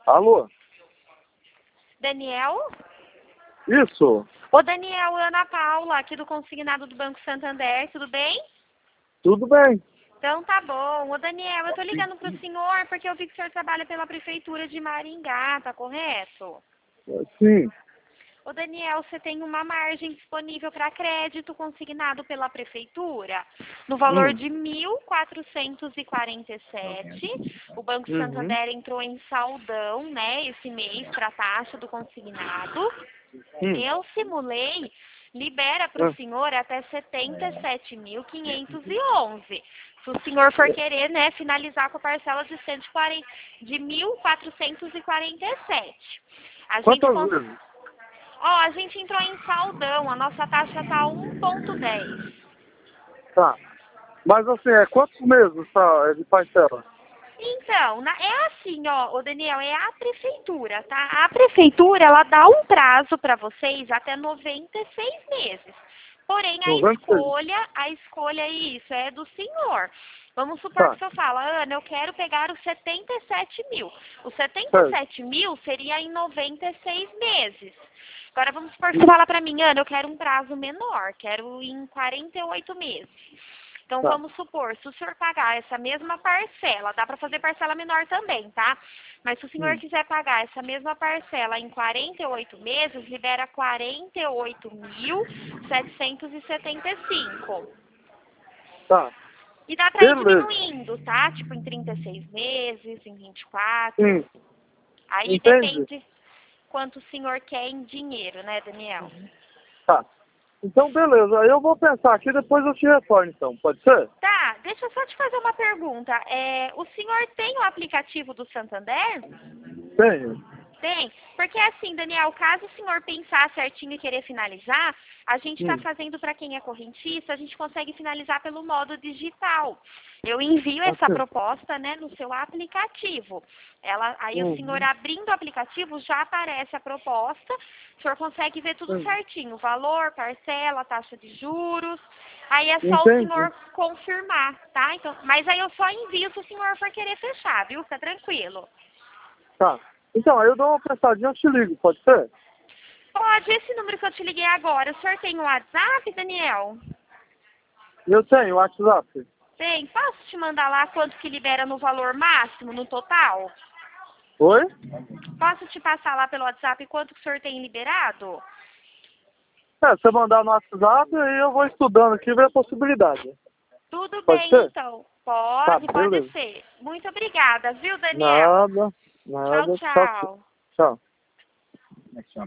Alô? Daniel? Isso? Ô Daniel, Ana Paula, aqui do Consignado do Banco Santander, tudo bem? Tudo bem. Então tá bom. Ô Daniel, eu tô ligando pro senhor porque eu vi que o senhor trabalha pela Prefeitura de Maringá, tá correto? Sim. Ô Daniel, você tem uma margem disponível para crédito consignado pela Prefeitura no valor de 1.447. O Banco Santander entrou em saldão, né, esse mês para a taxa do consignado. Eu simulei, libera para o senhor até 77.511. Se o senhor for querer, né, finalizar com a parcela de 1.447. Quantas vezes? A gente entrou em saldão, a nossa taxa tá 1,10. Tá. Mas assim, quantos meses tá, de parcela? Então, é assim, ó, ô Daniel, é a prefeitura, tá? A prefeitura, ela dá um prazo para vocês até 96 meses. Porém, a 96? escolha isso é do senhor. Vamos supor Tá. que o senhor fala, Ana, eu quero pegar os 77 mil. Os Certo. 77 mil seria em 96 meses. Agora, vamos supor que você fala para mim, Ana, eu quero um prazo menor, quero em 48 meses. Então, Tá. vamos supor, se o senhor pagar essa mesma parcela, dá para fazer parcela menor também, tá? Mas se o senhor quiser pagar essa mesma parcela em 48 meses, libera 48.775. Tá. E dá para ir Beleza. diminuindo, tá? Tipo, em 36 meses, em 24. Sim. Aí Entende? depende quanto o senhor quer em dinheiro, né, Daniel? Tá. Então, beleza. Aí eu vou pensar aqui, depois eu te retorno, então. Pode ser? Tá, deixa eu só te fazer uma pergunta. O senhor tem o aplicativo do Santander? Tenho. Tem, porque assim, Daniel, caso o senhor pensar certinho e querer finalizar, a gente está fazendo para quem é correntista, a gente consegue finalizar pelo modo digital. Eu envio essa proposta, né, no seu aplicativo. Aí o senhor abrindo o aplicativo já aparece a proposta, o senhor consegue ver tudo certinho, valor, parcela, taxa de juros. Aí é só o senhor confirmar, tá? Então, mas aí eu só envio se o senhor for querer fechar, viu? Fica tranquilo. Tá. Então, aí eu dou uma pensadinha e eu te ligo, pode ser? Pode, esse número que eu te liguei agora, o senhor tem o WhatsApp, Daniel? Eu tenho WhatsApp. Tem. Posso te mandar lá quanto que libera no valor máximo, no total? Oi? Posso te passar lá pelo WhatsApp quanto que o senhor tem liberado? Se você mandar no WhatsApp, aí eu vou estudando aqui e ver a possibilidade. Tudo Pode bem, ser? então. Tá, Pode beleza. ser. Muito obrigada, viu, Daniel? Nada, Tchau, nada. Tchau, tchau. tchau.